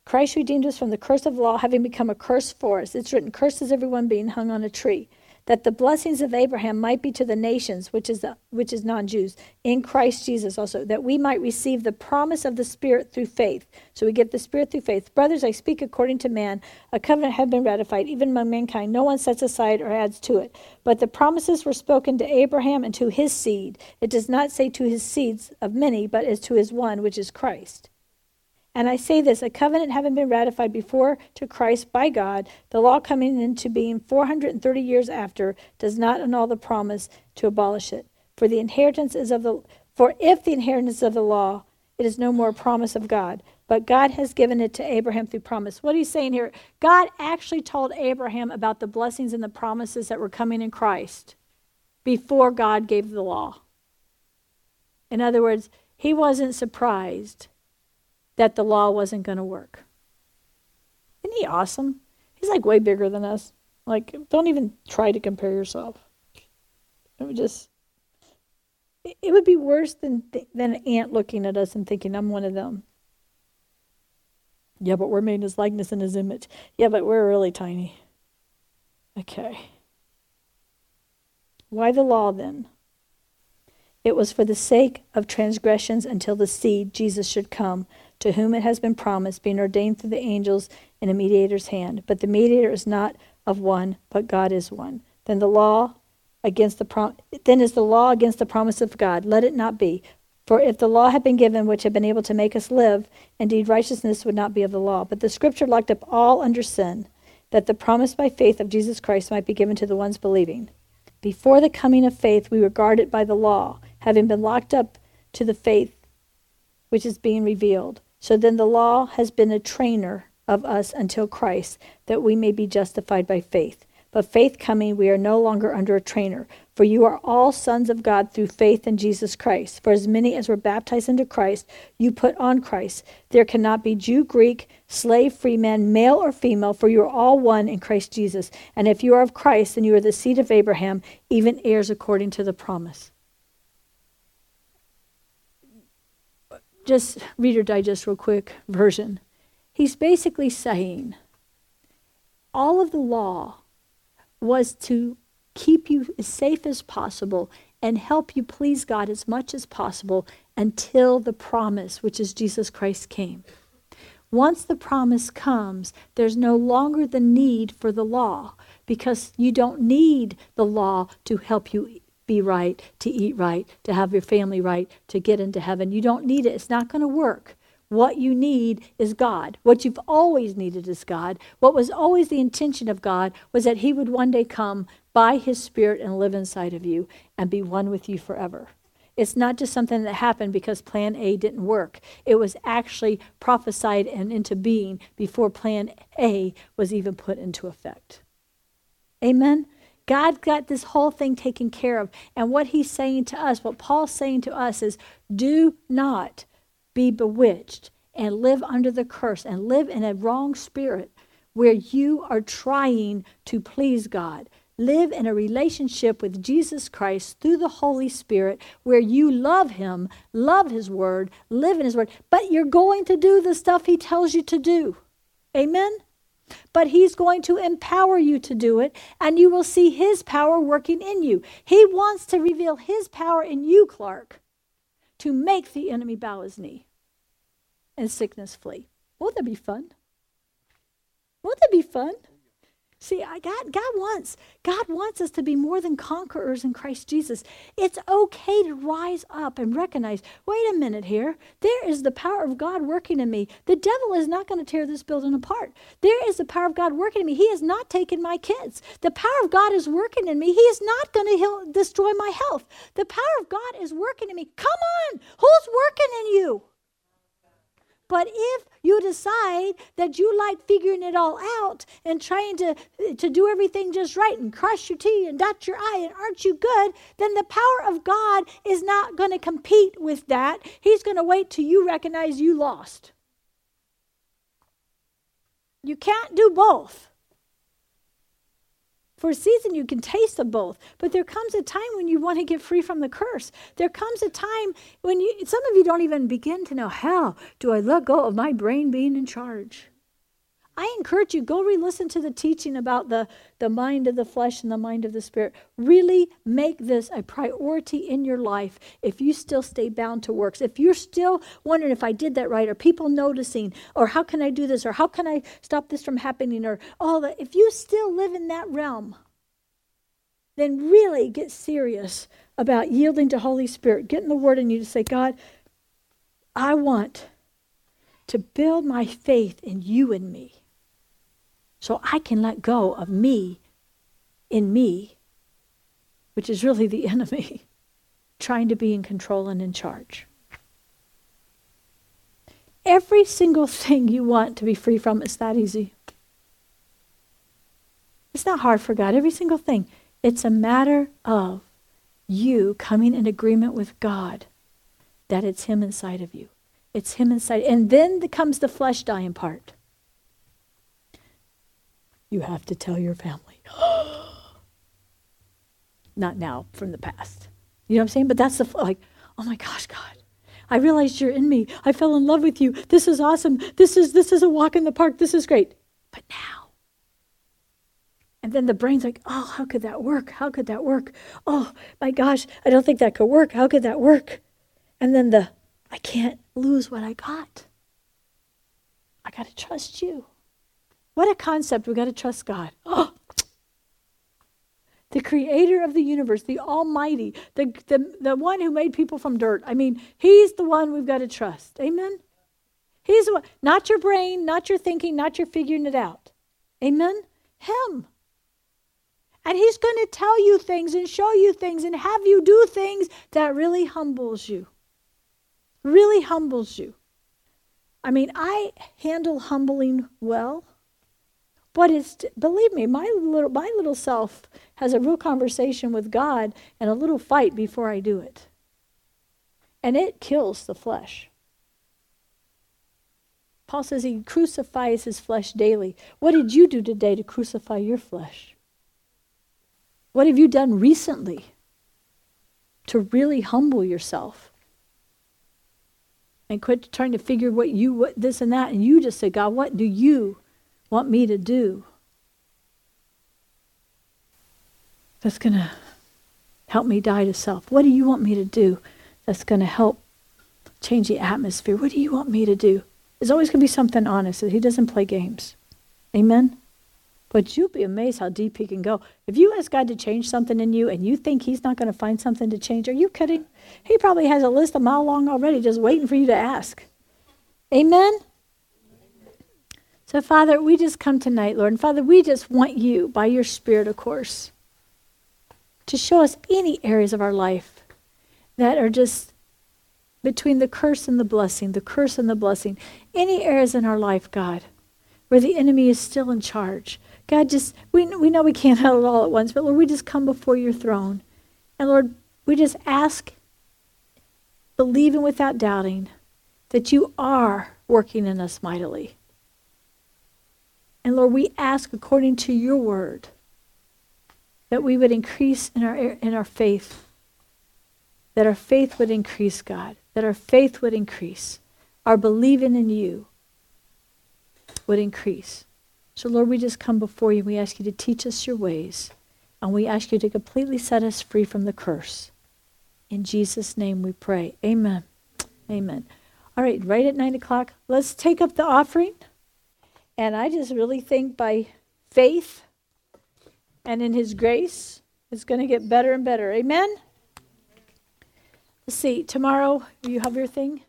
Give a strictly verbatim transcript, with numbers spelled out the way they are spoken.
Christ redeemed us from the curse of law, having become a curse for us. It's written, cursed is everyone being hung on a tree, that the blessings of Abraham might be to the nations, which is the, which is non-Jews, in Christ Jesus also, that we might receive the promise of the Spirit through faith. So we get the Spirit through faith. Brothers, I speak according to man. A covenant had been ratified, even among mankind. No one sets aside or adds to it. But the promises were spoken to Abraham and to his seed. It does not say to his seeds of many, but as to his one, which is Christ. And I say this, a covenant having been ratified before to Christ by God, the law coming into being four hundred thirty years after, does not annul the promise to abolish it. For the inheritance is of the for if the inheritance is of the law, it is no more a promise of God. But God has given it to Abraham through promise. What he's saying here, God actually told Abraham about the blessings and the promises that were coming in Christ before God gave the law. In other words, he wasn't surprised that the law wasn't going to work. Isn't he awesome? He's like way bigger than us. Like, don't even try to compare yourself. It would just, it would be worse than than an ant looking at us and thinking, I'm one of them. Yeah, but we're made in his likeness and his image. Yeah, but we're really tiny. Okay. Why the law then? It was for the sake of transgressions until the seed, Jesus, should come, to whom it has been promised, being ordained through the angels in a mediator's hand. But the mediator is not of one, but God is one. Then the law against the prom- then is the law against the promise of God. Let it not be. For if the law had been given, which had been able to make us live, indeed righteousness would not be of the law. But the scripture locked up all under sin, that the promise by faith of Jesus Christ might be given to the ones believing. Before the coming of faith, we were guarded by the law, having been locked up to the faith which is being revealed. So then the law has been a trainer of us until Christ, that we may be justified by faith. But faith coming, we are no longer under a trainer. For you are all sons of God through faith in Jesus Christ. For as many as were baptized into Christ, you put on Christ. There cannot be Jew, Greek, slave, free man, male or female, for you are all one in Christ Jesus. And if you are of Christ, then you are the seed of Abraham, even heirs according to the promise. Just Reader Digest real quick version. He's basically saying all of the law was to keep you as safe as possible and help you please God as much as possible until the promise, which is Jesus Christ, came. Once the promise comes, there's no longer the need for the law, because you don't need the law to help you be right, to eat right, to have your family right, to get into heaven. You don't need it. It's not going to work. What you need is God. What you've always needed is God. What was always the intention of God was that he would one day come by his Spirit and live inside of you and be one with you forever. It's not just something that happened because plan A didn't work. It was actually prophesied and into being before plan A was even put into effect. Amen? God got this whole thing taken care of. And what he's saying to us, what Paul's saying to us is, do not be bewitched and live under the curse and live in a wrong spirit where you are trying to please God. Live in a relationship with Jesus Christ through the Holy Spirit where you love him, love his word, live in his word, but you're going to do the stuff he tells you to do. Amen? But he's going to empower you to do it, and you will see his power working in you. He wants to reveal his power in you, Clark, to make the enemy bow his knee and sickness flee. Won't that be fun? Won't that be fun? See, I God, God wants, God wants us to be more than conquerors in Christ Jesus. It's okay to rise up and recognize, wait a minute here, there is the power of God working in me. The devil is not going to tear this building apart. There is the power of God working in me. He has not taken my kids. The power of God is working in me. He is not going to heal, destroy my health. The power of God is working in me. Come on, who's working in you? But if you decide that you like figuring it all out and trying to, to do everything just right and cross your T and dot your I and aren't you good, then the power of God is not going to compete with that. He's going to wait till you recognize you lost. You can't do both. For a season, you can taste of both. But there comes a time when you want to get free from the curse. There comes a time when you, some of you don't even begin to know, how do I let go of my brain being in charge? I encourage you, go re-listen to the teaching about the, the mind of the flesh and the mind of the spirit. Really make this a priority in your life if you still stay bound to works. If you're still wondering if I did that right, or people noticing, or how can I do this, or how can I stop this from happening, or all that. If you still live in that realm, then really get serious about yielding to Holy Spirit. Getting the word in you to say, God, I want to build my faith in you and me, so I can let go of me in me, which is really the enemy, trying to be in control and in charge. Every single thing you want to be free from is that easy. It's not hard for God, every single thing. It's a matter of you coming in agreement with God that it's him inside of you. It's him inside. And then comes the flesh dying part. You have to tell your family. Not now, from the past. You know what I'm saying? But that's the, like, oh my gosh, God. I realized you're in me. I fell in love with you. This is awesome. This is this is a walk in the park. This is great. But now. And then the brain's like, oh, how could that work? How could that work? Oh, my gosh, I don't think that could work. How could that work? And then the, I can't lose what I got. I got to trust you. What a concept. We got to trust God. Oh, the creator of the universe, the almighty, the, the, the one who made people from dirt. I mean, he's the one we've got to trust. Amen? He's the one. Not your brain, not your thinking, not your figuring it out. Amen? Him. And he's going to tell you things and show you things and have you do things that really humbles you. Really humbles you. I mean, I handle humbling well. But it's, believe me, my little my little self has a real conversation with God and a little fight before I do it. And it kills the flesh. Paul says he crucifies his flesh daily. What did you do today to crucify your flesh? What have you done recently to really humble yourself? And quit trying to figure what you, what this and that, and you just say, God, what do you want me to do that's going to help me die to self? What do you want me to do that's going to help change the atmosphere? What do you want me to do? There's always going to be something honest. He doesn't play games. Amen? But you'll be amazed how deep he can go. If you ask God to change something in you and you think he's not going to find something to change, are you kidding? He probably has a list a mile long already just waiting for you to ask. Amen? So, Father, we just come tonight, Lord. And, Father, we just want you, by your Spirit, of course, to show us any areas of our life that are just between the curse and the blessing, the curse and the blessing. Any areas in our life, God, where the enemy is still in charge. God, just, we, we know we can't handle it all at once, but, Lord, we just come before your throne. And, Lord, we just ask, believing without doubting, that you are working in us mightily. And Lord, we ask according to your word that we would increase in our in our faith, that our faith would increase, God, that our faith would increase, our believing in you would increase. So Lord, we just come before you and we ask you to teach us your ways, and we ask you to completely set us free from the curse. In Jesus' name we pray. Amen. Amen. All right, right at nine o'clock, let's take up the offering. And I just really think by faith and in his grace, it's going to get better and better. Amen? Let's see, tomorrow, you have your thing?